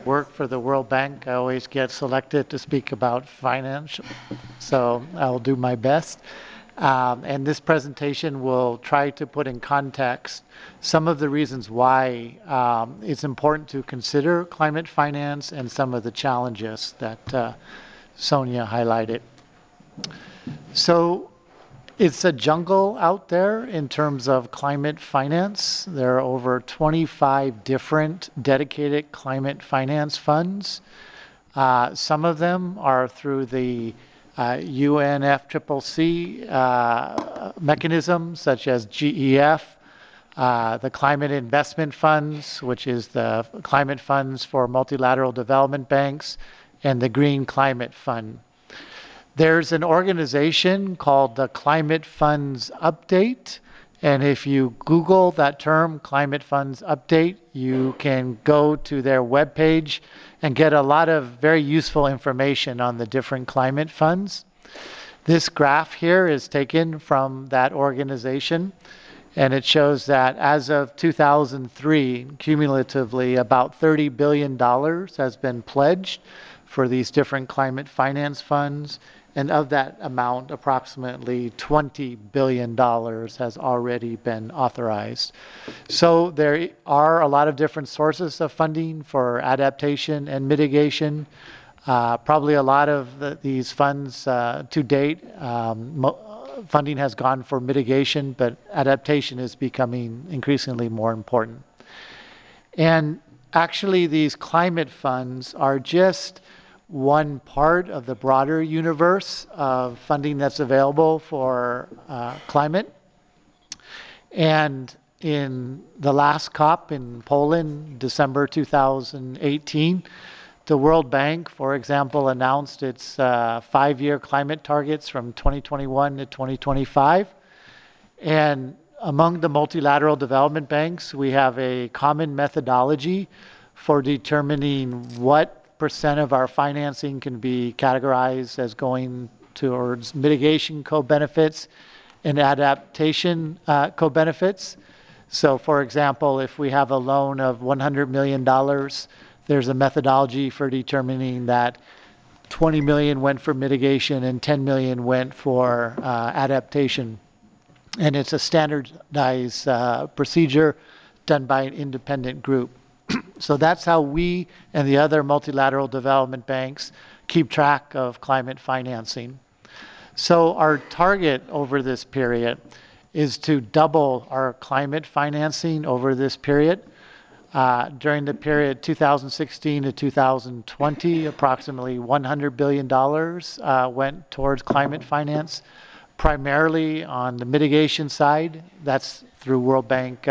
work for the World Bank, I always get selected to speak about finance, so I'll do my best. And this presentation will try to put in context some of the reasons why it's important to consider climate finance and some of the challenges that Sonia highlighted. So it's a jungle out there in terms of climate finance. There are over 25 different dedicated climate finance funds. Some of them are through the UNFCCC mechanism, such as GEF, the Climate Investment Funds, which is the climate funds for multilateral development banks, and the Green Climate Fund. There's an organization called the Climate Funds Update. And if you Google that term, Climate Funds Update, you can go to their webpage and get a lot of very useful information on the different climate funds. This graph here is taken from that organization, and it shows that as of 2003, cumulatively, about $30 billion has been pledged for these different climate finance funds. And of that amount, approximately $20 billion has already been authorized. So there are a lot of different sources of funding for adaptation and mitigation. Probably a lot of these funds to date, funding has gone for mitigation, but adaptation is becoming increasingly more important. And actually, these climate funds are just one part of the broader universe of funding that's available for climate. And in the last COP in Poland, December 2018, the World Bank, for example, announced its 5-year climate targets from 2021 to 2025. And among the multilateral development banks, we have a common methodology for determining what percent of our financing can be categorized as going towards mitigation co-benefits and adaptation co-benefits. So for example, if we have a loan of $100 million, there's a methodology for determining that 20 million went for mitigation and 10 million went for adaptation. And it's a standardized procedure done by an independent group. So that's how we and the other multilateral development banks keep track of climate financing. So our target over this period is to double our climate financing over this period. During the period 2016 to 2020, approximately $100 billion went towards climate finance, primarily on the mitigation side. That's through World Bank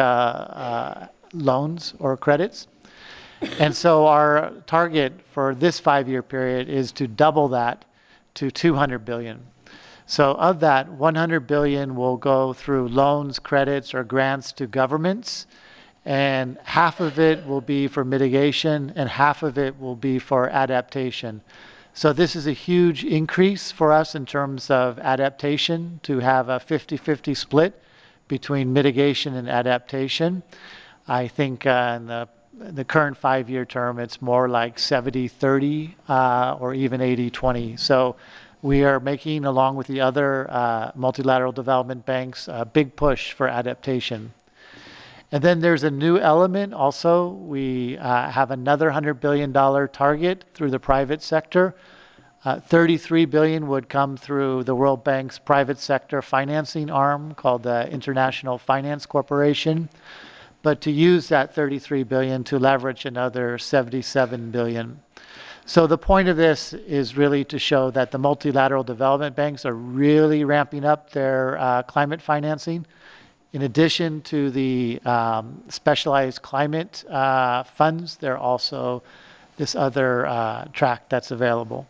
loans or credits. And so our target for this 5-year period is to double that to 200 billion. So of that, 100 billion will go through loans, credits, or grants to governments, and half of it will be for mitigation and half of it will be for adaptation. So this is a huge increase for us in terms of adaptation, to have a 50-50 split between mitigation and adaptation. I think in the current 5-year term, it's more like 70-30 or even 80-20. So we are making, along with the other multilateral development banks, a big push for adaptation. And then there's a new element also. We have another $100 billion target through the private sector. 33 billion would come through the World Bank's private sector financing arm called the International Finance Corporation. But to use that 33 billion to leverage another 77 billion. So the point of this is really to show that the multilateral development banks are really ramping up their climate financing. In addition to the specialized climate funds, there are also this other track that's available.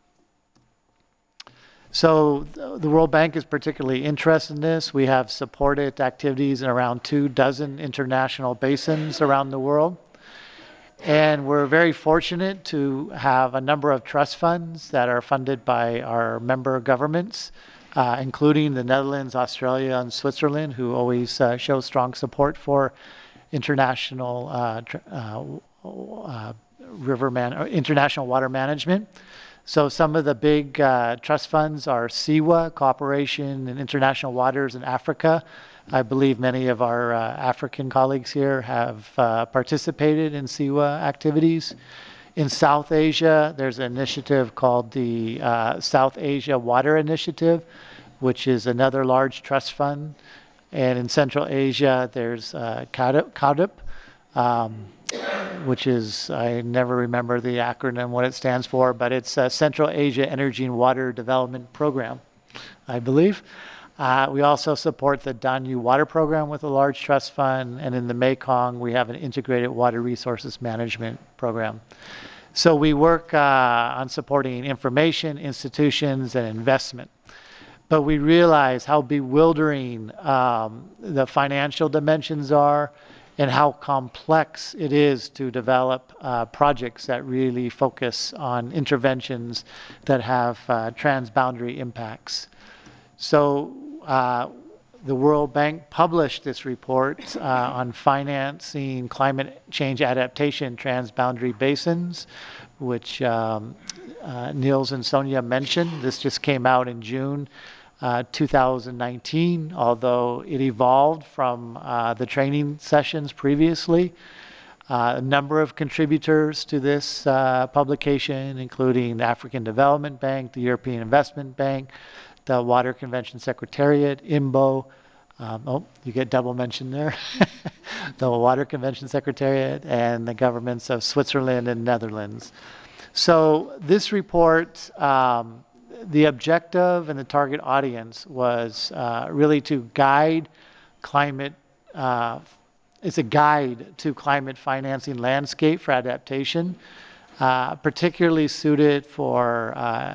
So the World Bank is particularly interested in this. We have supported activities in around 24 international basins around the world. And we're very fortunate to have a number of trust funds that are funded by our member governments, including the Netherlands, Australia, and Switzerland, who always show strong support for international international water management. So some of the big trust funds are SIWA, Cooperation in International Waters in Africa. I believe many of our African colleagues here have participated in SIWA activities. In South Asia, there's an initiative called the South Asia Water Initiative, which is another large trust fund. And in Central Asia, there's CAUDIP, um, which is, I never remember the acronym, what it stands for, but it's Central Asia Energy and Water Development Program, I believe. We also support the Danyu Water Program with a large trust fund, and in the Mekong, we have an integrated water resources management program. So we work on supporting information, institutions, and investment. But we realize how bewildering the financial dimensions are and how complex it is to develop projects that really focus on interventions that have transboundary impacts. So the World Bank published this report on financing climate change adaptation transboundary basins, which Niels and Sonia mentioned. This just came out in June 2019, although it evolved from the training sessions previously. A number of contributors to this publication, including the African Development Bank, the European Investment Bank, the Water Convention Secretariat, IMBO. Oh, you get double mention there. The Water Convention Secretariat and the governments of Switzerland and Netherlands. So this report, the objective and the target audience was really to guide climate, it's a guide to climate financing landscape for adaptation, particularly suited for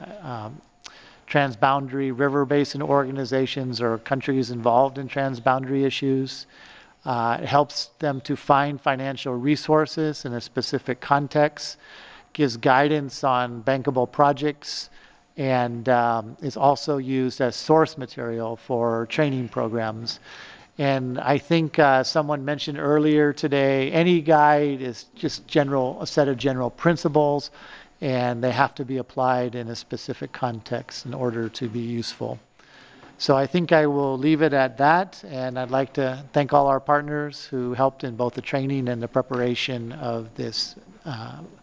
transboundary river basin organizations or countries involved in transboundary issues. It helps them to find financial resources in a specific context, gives guidance on bankable projects, and is also used as source material for training programs. And I think someone mentioned earlier today, any guide is just a set of general principles, and they have to be applied in a specific context in order to be useful. So I think I will leave it at that, and I'd like to thank all our partners who helped in both the training and the preparation of this